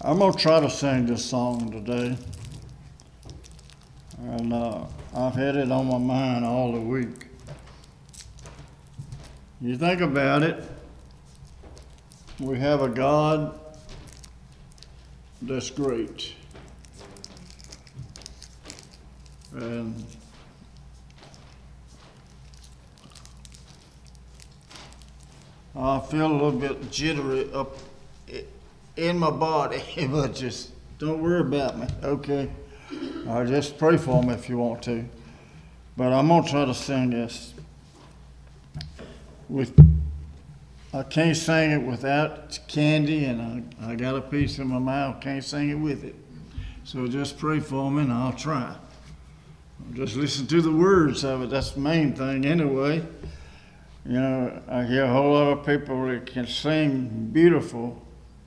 I'm going to try to sing this song today. And I've had it on my mind all the week. You think about it, we have a God that's great. And I feel a little bit jittery up in my body, but just don't worry about me, okay? Just pray for me if you want to. But I'm going to try to sing this. I can't sing it without candy, and I got a piece in my mouth, can't sing it with it. So just pray for me, and I'll try. Just listen to the words of it. That's the main thing anyway. You know, I hear a whole lot of people that can sing beautiful.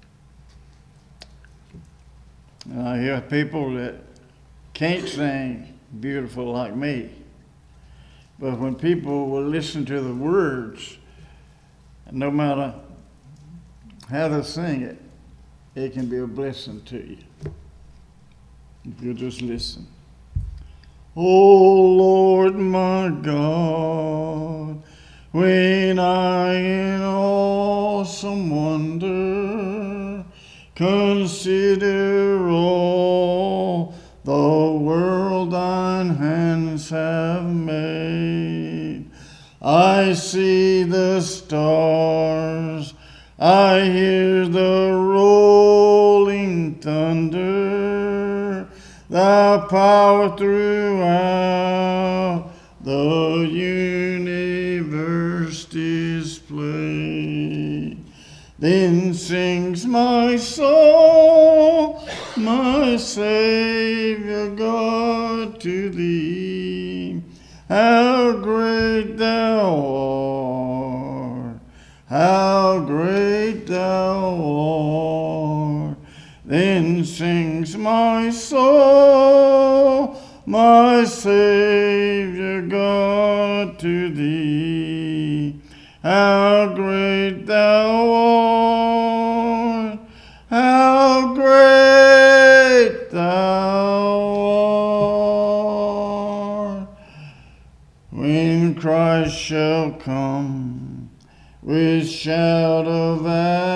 And I hear people that can't sing beautiful like me. But when people will listen to the words, no matter how they sing it, it can be a blessing to you. If you just listen. Oh Lord my God, when I in awesome wonder consider all the world thine hands have made, I see the stars, I hear the rolling thunder, thy power throughout the universe displayed. Then sings my soul, my Savior God, to thee. How great thou art, how great thou art. Then sings my soul, my Savior God, to thee. How great thou art, how great thou art. When Christ shall come with shout of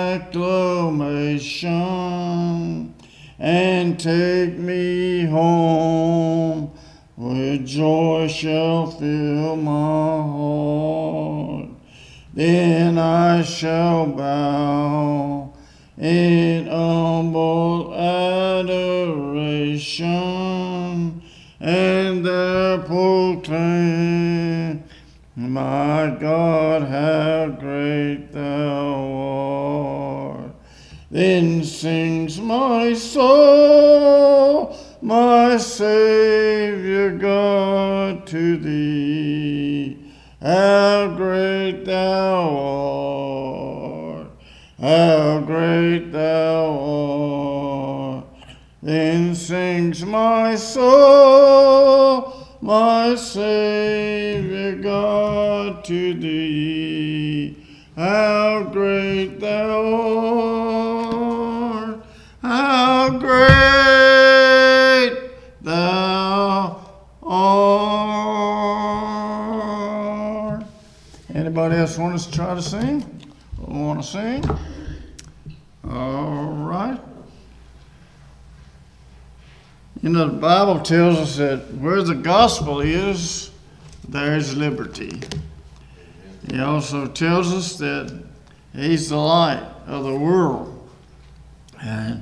acclamation and take me home, with joy shall fill my heart. Then I shall bow in humble adoration and there proclaim, my God, how great thou art. Then sings my soul, my Savior God, to thee. How great thou art, how great thou art. Then sings my soul, my Savior God, to thee. How great thou art, how great thou art. Anybody else want us to try to sing? Want to sing? All right. You know, the Bible tells us that where the gospel is, there is liberty. He also tells us that he's the light of the world. And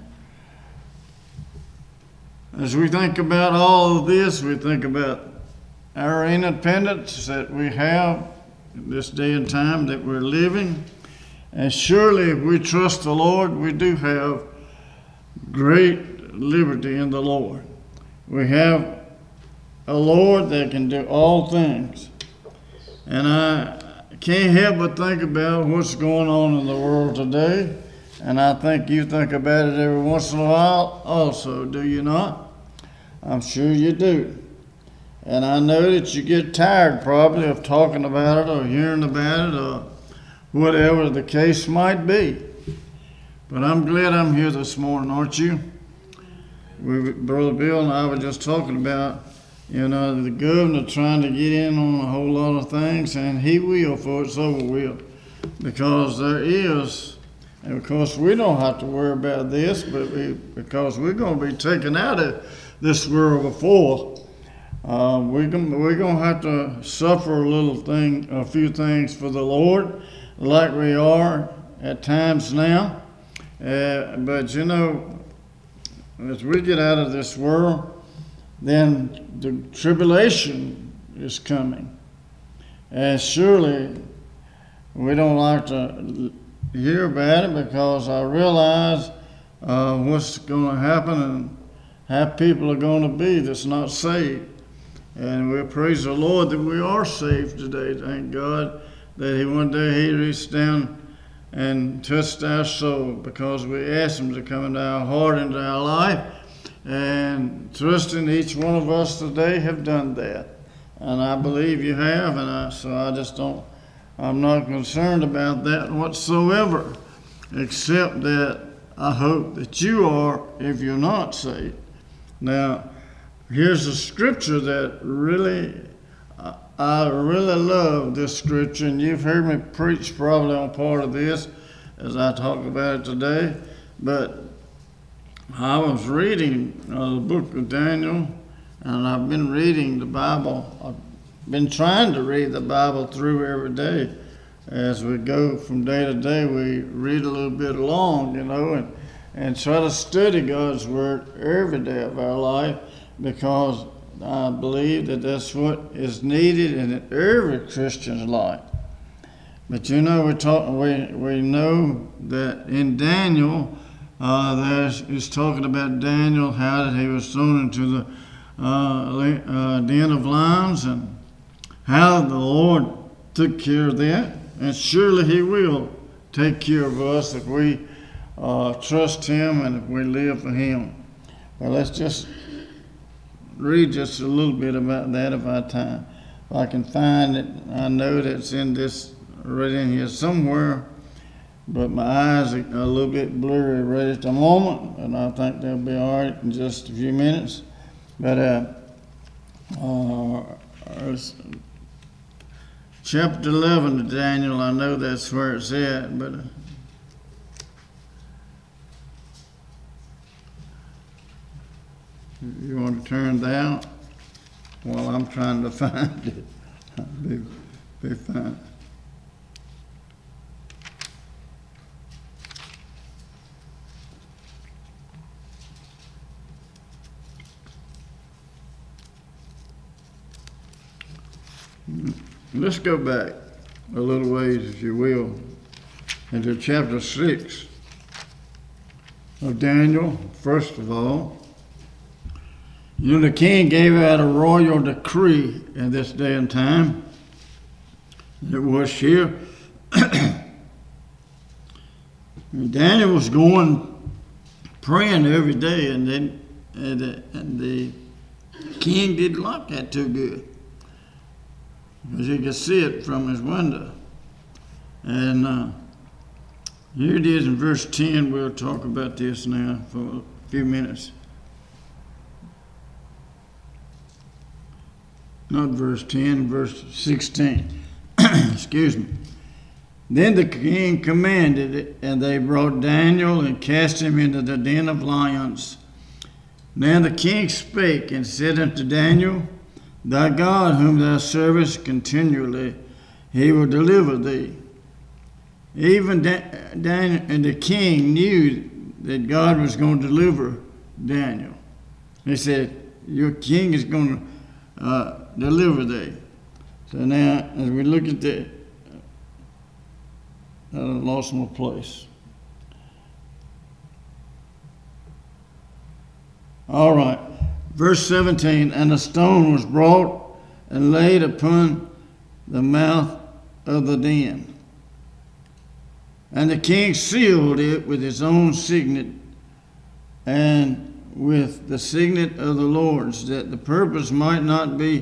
as we think about all of this, we think about our independence that we have in this day and time that we're living. And surely if we trust the Lord, we do have great liberty in the Lord. We have a Lord that can do all things. And I can't help but think about what's going on in the world today. And I think you think about it every once in a while also, do you not? I'm sure you do. And I know that you get tired probably of talking about it or hearing about it or whatever the case might be. But I'm glad I'm here this morning, aren't you? Brother Bill and I were just talking about, the governor trying to get in on a whole lot of things, and he will before it's over with. Because there is, and of course we don't have to worry about this, but because we're going to be taken out of this world before, we're going to have to suffer a few things for the Lord, like we are at times now. But as we get out of this world, then the tribulation is coming. And surely we don't like to hear about it, because I realize what's going to happen and how people are going to be that's not saved. And we praise the Lord that we are saved today. Thank God that one day He reached down and touched our soul, because we asked Him to come into our heart, into our life, and trusting each one of us today have done that. And I believe you have, and I'm not concerned about that whatsoever, except that I hope that you are, if you're not saved. Now, here's a scripture that I really love this scripture, and you've heard me preach probably on part of this as I talk about it today. But I was reading the book of Daniel, and I've been reading the Bible. I've been trying to read the Bible through every day. As we go from day to day, we read a little bit along, and try to study God's Word every day of our life, because I believe that that's what is needed in every Christian's life. But we know that in Daniel, it's talking about Daniel, how that he was thrown into the den of lions, and how the Lord took care of that. And surely He will take care of us if we trust Him and if we live for Him. Well, let's just read just a little bit about that if I have time. If I can find it, I know that it's right in here somewhere, but my eyes are a little bit blurry right at the moment, and I think they'll be all right in just a few minutes. But chapter 11 of Daniel, I know that's where it's at, but if you want to turn that while I'm trying to find it, I'll be fine. Let's go back a little ways, if you will, into chapter 6 of Daniel. First of all, the king gave out a royal decree in this day and time. It was here. Daniel was going praying every day, and the king didn't like that too good, because he could see it from his window. And here it is in verse 10. We'll talk about this now for a few minutes. Not verse 10, verse 16. Excuse me. Then the king commanded it, and they brought Daniel and cast him into the den of lions. Then the king spake and said unto Daniel, Thy God, whom thou servest continually, He will deliver thee. Even Daniel and the king knew that God was going to deliver Daniel. He said, Your king is going to deliver thee. So now, as we look at that, I lost my place. All right. Verse 17, and a stone was brought and laid upon the mouth of the den. And the king sealed it with his own signet and with the signet of the Lord's, that the purpose might not be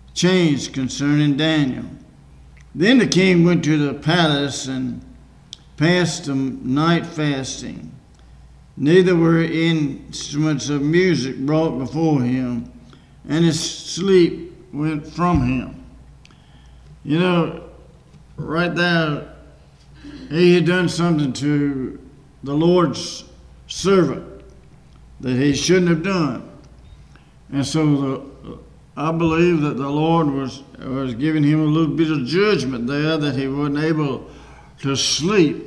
changed concerning Daniel. Then the king went to the palace and passed the night fasting. Neither were instruments of music brought before him, and his sleep went from him. You know, right there, he had done something to the Lord's servant that he shouldn't have done. And so I believe that the Lord was giving him a little bit of judgment there, that he wasn't able to sleep.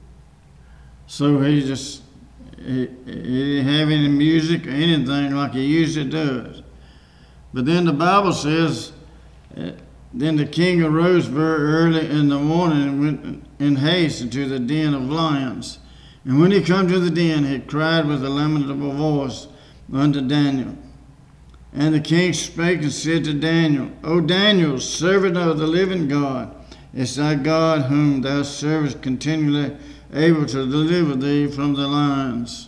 So he didn't have any music or anything like he usually does. But then the Bible says, then the king arose very early in the morning and went in haste into the den of lions. And when he come to the den, he cried with a lamentable voice unto Daniel. And the king spake and said to Daniel, O Daniel, servant of the living God, is thy God whom thou servest continually able to deliver thee from the lions?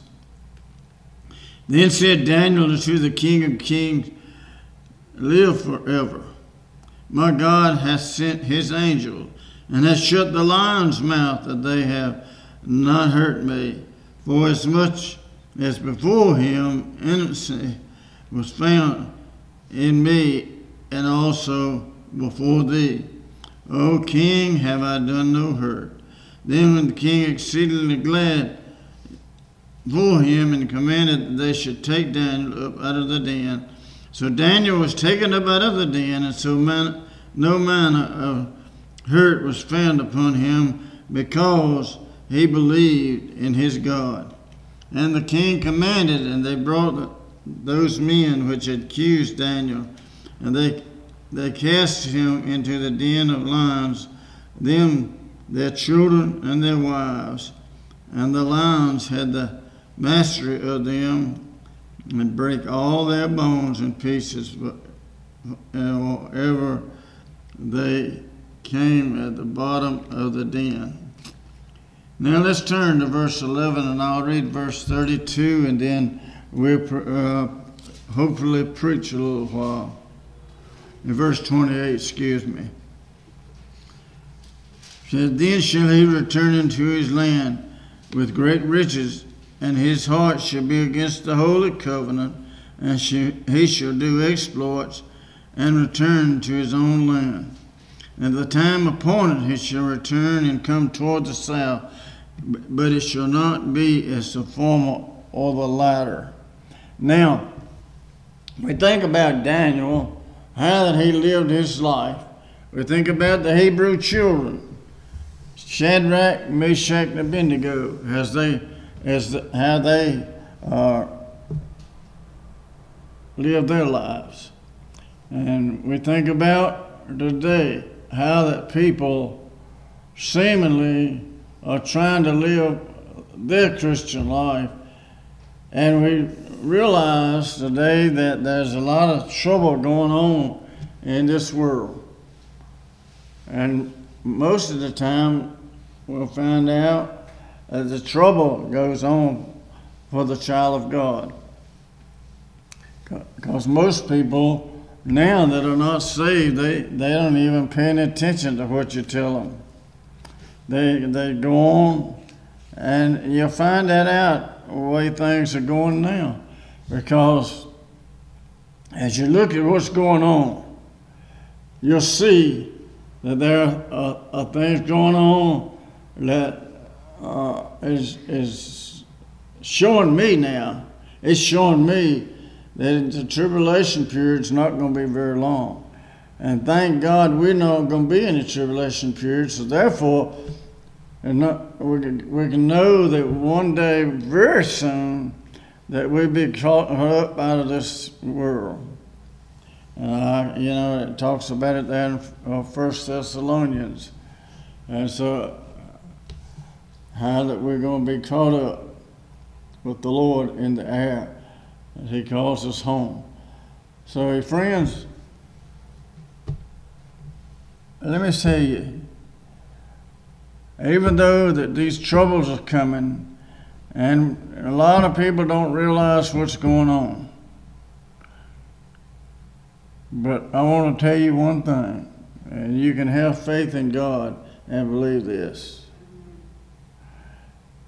Then said Daniel unto the King of kings, Live forever. My God hath sent his angel, and hath shut the lions' mouth, that they have not hurt me. For as much as before him innocency was found in me, and also before thee. O king, have I done no hurt? Then when the king exceedingly glad for him, and commanded that they should take Daniel up out of the den. So Daniel was taken up out of the den, and so no manner of hurt was found upon him, because he believed in his God. And the king commanded, and they brought those men which had accused Daniel, and they cast him into the den of lions, them, their children, and their wives. And the lions had the mastery of them, and break all their bones in pieces, wherever they came at the bottom of the den. Now let's turn to verse 11, and I'll read verse 32, and then we'll hopefully preach a little while. In verse 28, excuse me. It says, Then shall he return into his land with great riches, and his heart shall be against the holy covenant, and he shall do exploits, and return to his own land. At the time appointed he shall return and come toward the south, but it shall not be as the former or the latter. Now, we think about Daniel, how that he lived his life. We think about the Hebrew children, Shadrach, Meshach, and Abednego, how they lived their lives. And we think about today how that people seemingly are trying to live their Christian life. And we realize today that there's a lot of trouble going on in this world. And most of the time we'll find out that the trouble goes on for the child of God. Because most people now that are not saved, they don't even pay any attention to what you tell them. They go on, and you'll find that out the way things are going now. Because as you look at what's going on, you'll see that there are things going on that is showing me now. It's showing me that the tribulation period is not going to be very long. And thank God we're not going to be in the tribulation period, so therefore we can know that one day, very soon, that we'll be caught up out of this world. It talks about it there in 1 Thessalonians. And so how that we're going to be caught up with the Lord in the air as he calls us home. So, friends, let me tell you, even though that these troubles are coming, and a lot of people don't realize what's going on, but I want to tell you one thing, and you can have faith in God and believe this.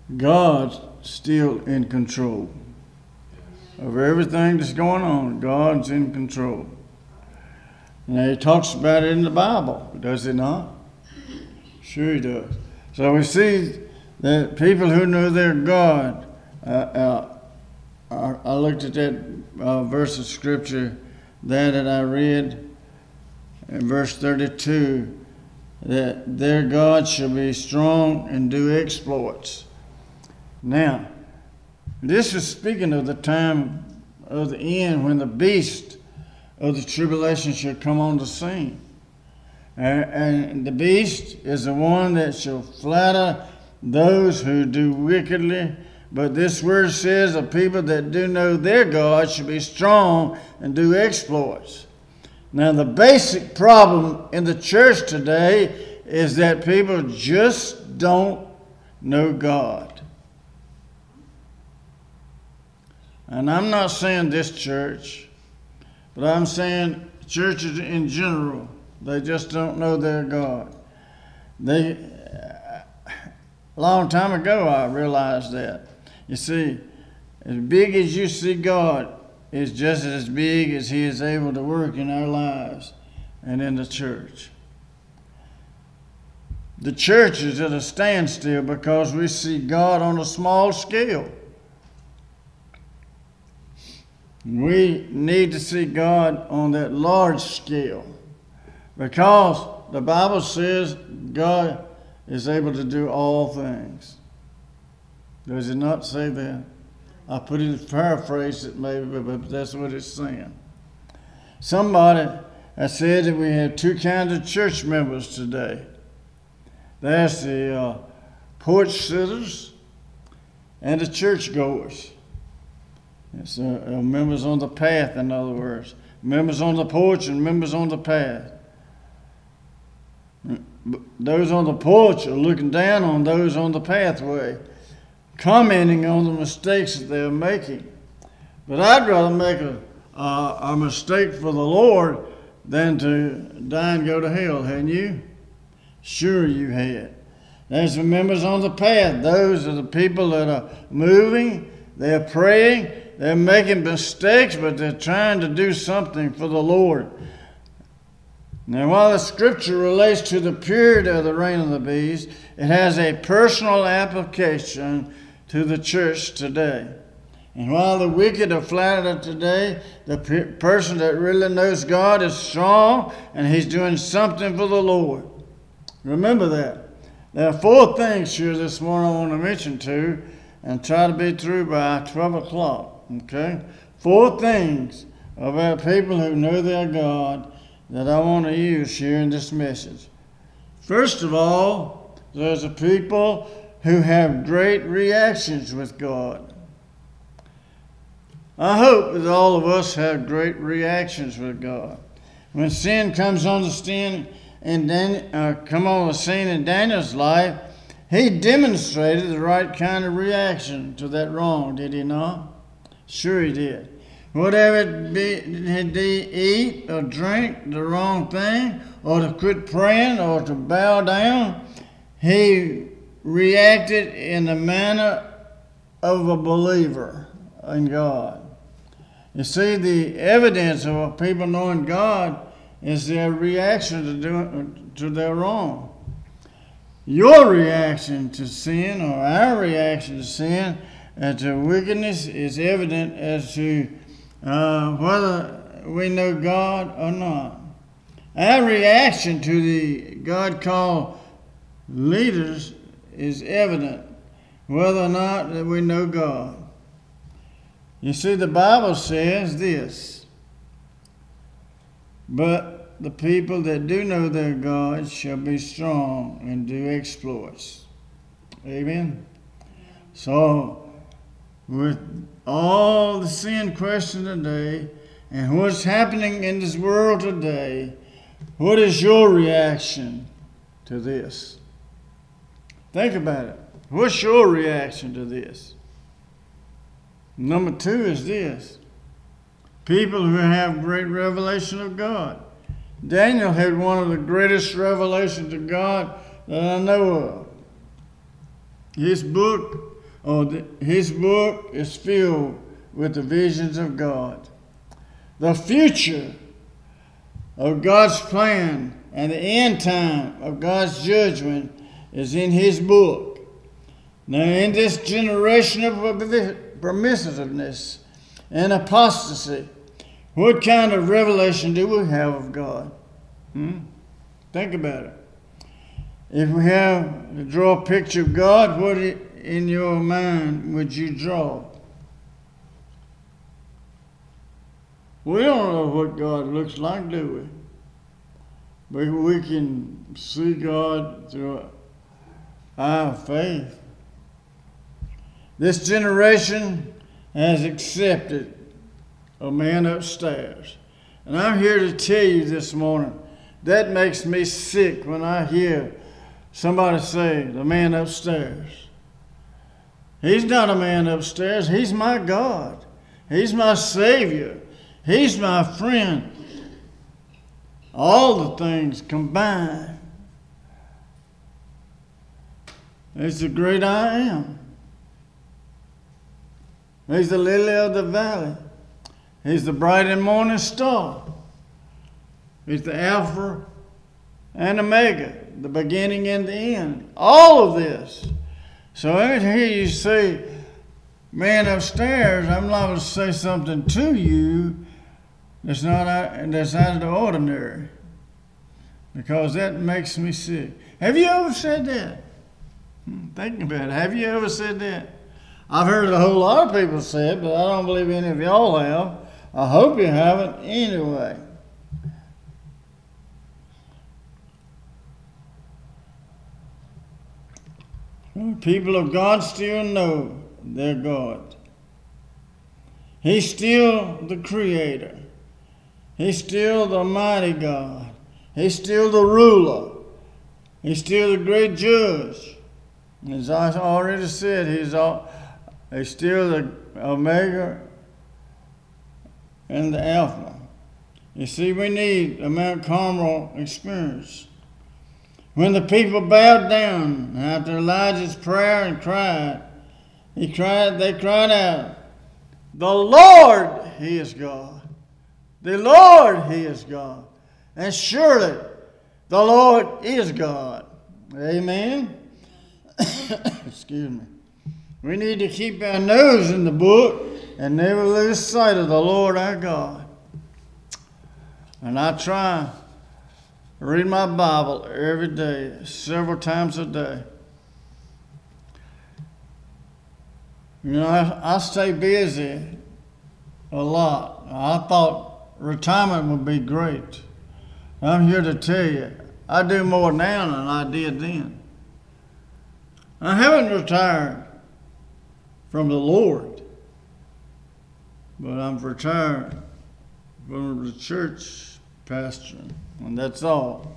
God's still in control of everything that's going on. God's in control. Now, he talks about it in the Bible, does he not? Sure he does. So we see that people who know their God, I looked at that verse of Scripture that I read in verse 32, that their God shall be strong and do exploits. Now, this is speaking of the time of the end when the beast of the tribulation shall come on the scene. And the beast is the one that shall flatter those who do wickedly. But this word says the people that do know their God shall be strong and do exploits. Now, the basic problem in the church today is that people just don't know God. And I'm not saying this church, but I'm saying churches in general. They just don't know their God. A long time ago, I realized that. You see, as big as you see God is just as big as He is able to work in our lives and in the church. The church is at a standstill because we see God on a small scale. We need to see God on that large scale because the Bible says God is able to do all things. Does it not say that? I put it, paraphrase it maybe, but that's what it's saying. Somebody has said that we have two kinds of church members today. There's the porch sitters and the churchgoers. It's members on the path, in other words. Members on the porch and members on the path. Those on the porch are looking down on those on the pathway, commenting on the mistakes that they're making. But I'd rather make a mistake for the Lord than to die and go to hell, hadn't you? Sure you had. There's the members on the path. Those are the people that are moving, they're praying, they're making mistakes, but they're trying to do something for the Lord. Now, while the Scripture relates to the period of the reign of the beast, it has a personal application to the church today. And while the wicked are flattered today, the person that really knows God is strong and he's doing something for the Lord. Remember that. There are 4 things here this morning I want to mention to and try to be through by 12 o'clock. Okay? 4 things about people who know their God that I want to use here in this message. First of all, there's a people who have great reactions with God. I hope that all of us have great reactions with God. When sin comes on the scene in Daniel's life, he demonstrated the right kind of reaction to that wrong, did he not? Sure he did. Whatever it be, did he eat or drink the wrong thing, or to quit praying, or to bow down, he reacted in the manner of a believer in God. You see, the evidence of people knowing God is their reaction to their wrong. Your reaction to sin, or our reaction to sin and to wickedness, is evident as to whether we know God or not. Our reaction to the God-called leaders is evident whether or not that we know God. You see, the Bible says this, but the people that do know their God shall be strong and do exploits. Amen? So, with all the sin question today and what's happening in this world today, what is your reaction to this? Think about it. What's your reaction to this? Number 2 is this. People who have great revelation of God. Daniel had one of the greatest revelations of God that I know of. His book his book is filled with the visions of God. The future of God's plan and the end time of God's judgment is in his book. Now, in this generation of permissiveness and apostasy, what kind of revelation do we have of God? Think about it. If we have to draw a picture of God, what in your mind would you draw? We don't know what God looks like, do we? But we can see God through our faith. This generation has accepted a man upstairs. And I'm here to tell you this morning, that makes me sick when I hear somebody say, the man upstairs. He's not a man upstairs. He's my God. He's my Savior. He's my friend. All the things combined. He's the great I am. He's the lily of the valley. He's the bright and morning star. He's the Alpha and Omega, the beginning and the end. All of this. So when I hear you say, man upstairs, I'm liable to say something to you that's out of the ordinary. Because that makes me sick. Have you ever said that? Think about it. Have you ever said that? I've heard a whole lot of people say it, but I don't believe any of y'all have. I hope you haven't anyway. People of God still know their God. He's still the Creator. He's still the mighty God. He's still the ruler. He's still the great judge. As I already said, he's still the Omega and the Alpha. You see, we need a Mount Carmel experience. When the people bowed down after Elijah's prayer and they cried out, the Lord, He is God. The Lord, He is God. And surely the Lord is God. Amen? Excuse me. We need to keep our nose in the book and never lose sight of the Lord our God. And I try to read my Bible every day, several times a day. You know, I stay busy a lot. I thought retirement would be great. I'm here to tell you, I do more now than I did then. I haven't retired from the Lord, but I'm retired from the church pastoring, and that's all.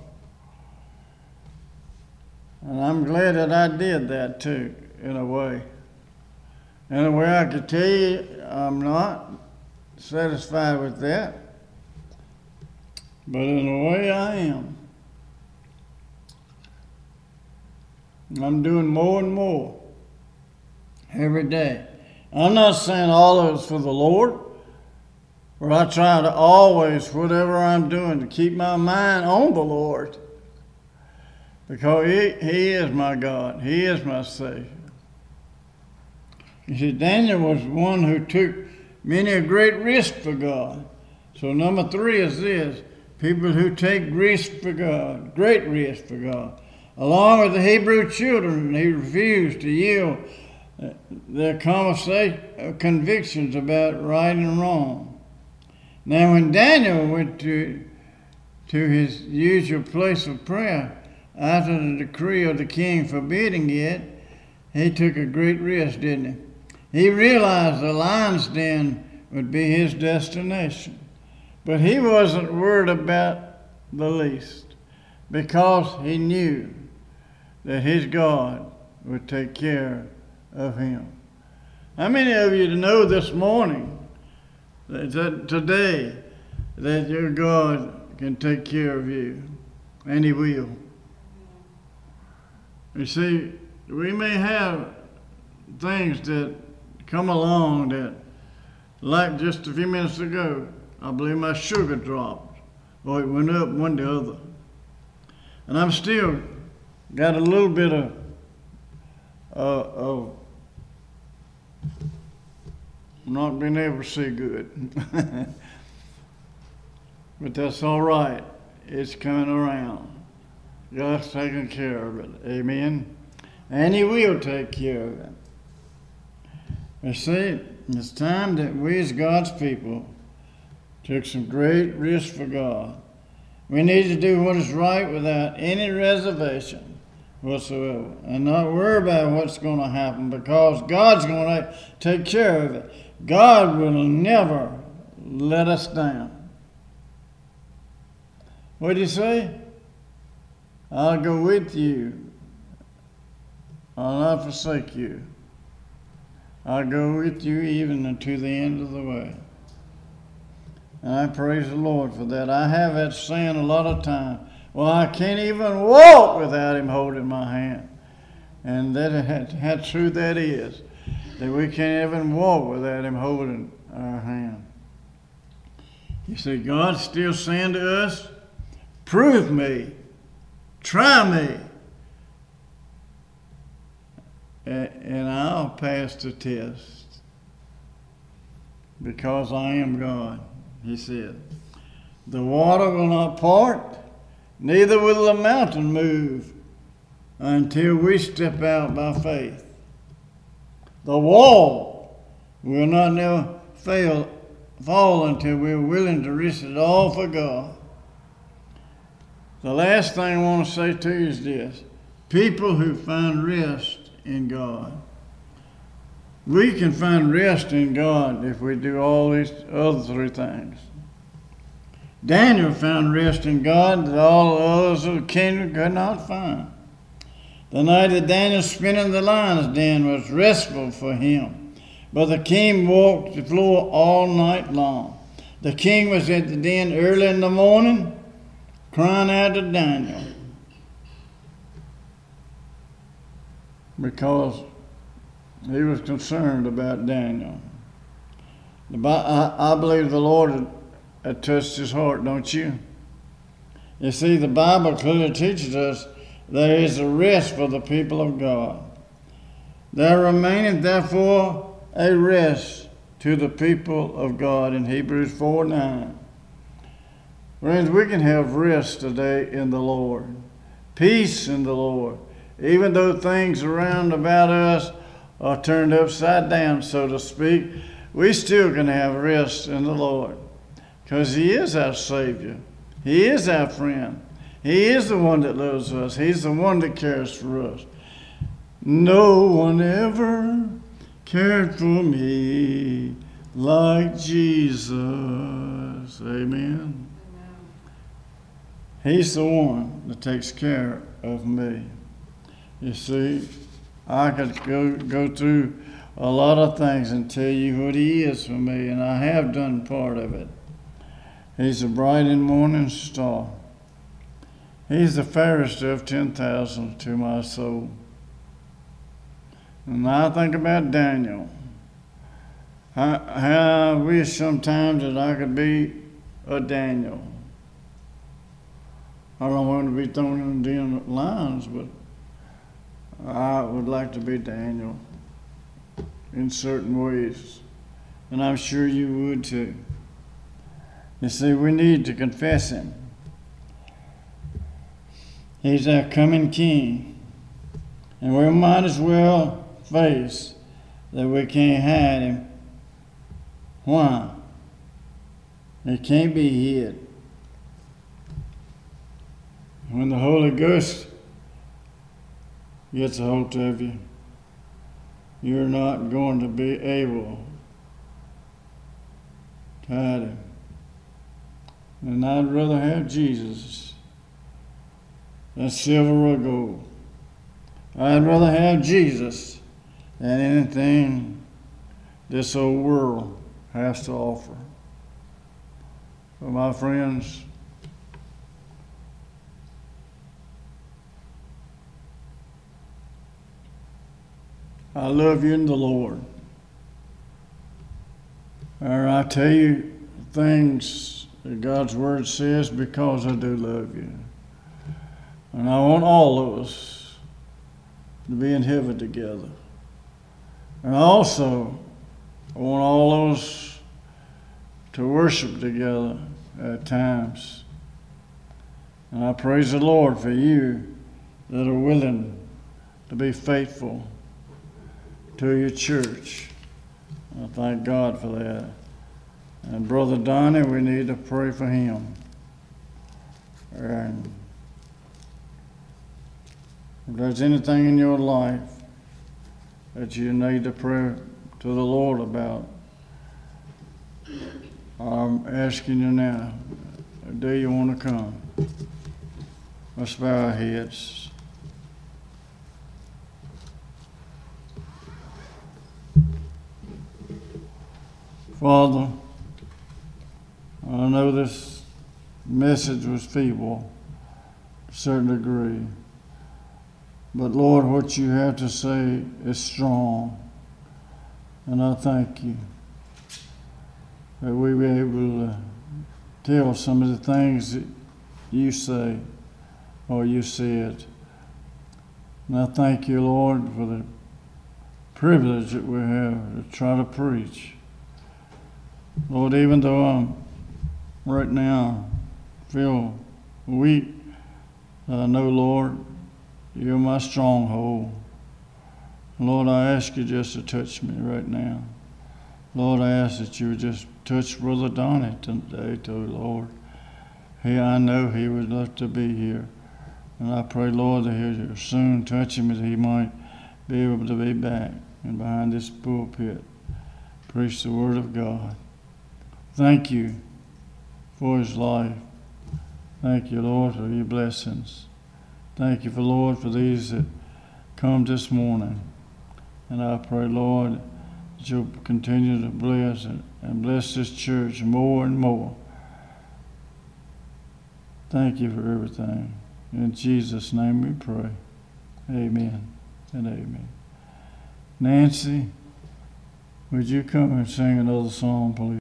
And I'm glad that I did that too, in a way. In a way I could tell you I'm not satisfied with that, but in a way I am. I'm doing more and more every day. I'm not saying all of it's for the Lord, but I try to always, whatever I'm doing, to keep my mind on the Lord. Because He is my God. He is my Savior. You see, Daniel was one who took many a great risk for God. So number 3 is this: people who take risk for God, great risk for God. Along with the Hebrew children, he refused to yield their convictions about right and wrong. Now, when Daniel went to his usual place of prayer, after the decree of the king forbidding it, he took a great risk, didn't he? He realized the lion's den would be his destination. But he wasn't worried about the least, because he knew that his God would take care of him. How many of you know this morning, that today, that your God can take care of you, and He will? You see, we may have things that come along that, like just a few minutes ago, I believe my sugar dropped, or it went up one to the other. And I'm still got a little bit of not being able to see good. But that's all right. It's coming around. God's taking care of it. Amen. And He will take care of it. You see, it's time that we as God's people took some great risks for God. We need to do what is right without any reservation whatsoever and not worry about what's going to happen, because God's going to take care of it. God will never let us down. What do you say? I'll go with you. I'll not forsake you. I'll go with you even unto the end of the way. And I praise the Lord for that. I have that saying a lot of times. Well, I can't even walk without Him holding my hand. And how true that is. That we can't even walk without Him holding our hand. You see, God's still saying to us, prove me. Try me. And I'll pass the test. Because I am God, He said. The water will not part, neither will the mountain move until we step out by faith. The wall will not never fall until we're willing to risk it all for God. The last thing I want to say to you is this. People who find rest in God. We can find rest in God if we do all these other three things. Daniel found rest in God that all others of the kingdom could not find. The night that Daniel spent in the lion's den was restful for him, but the king walked the floor all night long. The king was at the den early in the morning, crying out to Daniel, because he was concerned about Daniel. I believe the Lord had touched his heart, don't you? You see, the Bible clearly teaches us there is a rest for the people of God. There remaineth therefore a rest to the people of God in Hebrews 4:9. Friends, we can have rest today in the Lord. Peace in the Lord. Even though things around about us are turned upside down, so to speak, we still can have rest in the Lord. Because He is our Savior. He is our friend. He is the one that loves us. He's the one that cares for us. No one ever cared for me like Jesus. Amen. He's the one that takes care of me. You see, I could go through a lot of things and tell you what He is for me, and I have done part of it. He's a bright and morning star. He's the fairest of 10,000 to my soul. And I think about Daniel. I wish sometimes that I could be a Daniel. I don't want to be thrown in the den of lions, but I would like to be Daniel in certain ways. And I'm sure you would too. You see, we need to confess Him. He's our coming King. And we might as well face that we can't hide Him. Why? He can't be hid. When the Holy Ghost gets a hold of you, you're not going to be able to hide Him. And I'd rather have Jesus than silver or gold. I'd rather have Jesus than anything this old world has to offer. So my friends, I love you in the Lord. Or I tell you things that God's Word says because I do love you. And I want all of us to be in heaven together. And also, I want all of us to worship together at times. And I praise the Lord for you that are willing to be faithful to your church. I thank God for that. And Brother Donnie, we need to pray for him. And if there's anything in your life that you need to pray to the Lord about, I'm asking you now, do you want to come? Let's bow our heads. Father, I know this message was feeble to a certain degree, but Lord, what you have to say is strong, and I thank you that we be able to tell some of the things that you say or you said. And I thank you, Lord, for the privilege that we have to try to preach. Lord, even though I'm right now feel weak, I know, Lord, you're my stronghold. Lord, I ask you just to touch me right now. Lord, I ask that you would just touch Brother Donnie today, too, Lord. I know he would love to be here. And I pray, Lord, that he'll soon touch him, that he might be able to be back and behind this pulpit. Preach the word of God. Thank you for his life. Thank you, Lord, for your blessings. Thank you, Lord, for these that come this morning. And I pray, Lord, that you'll continue to bless and bless this church more and more. Thank you for everything. In Jesus' name we pray. Amen and amen. Nancy, would you come and sing another song, please?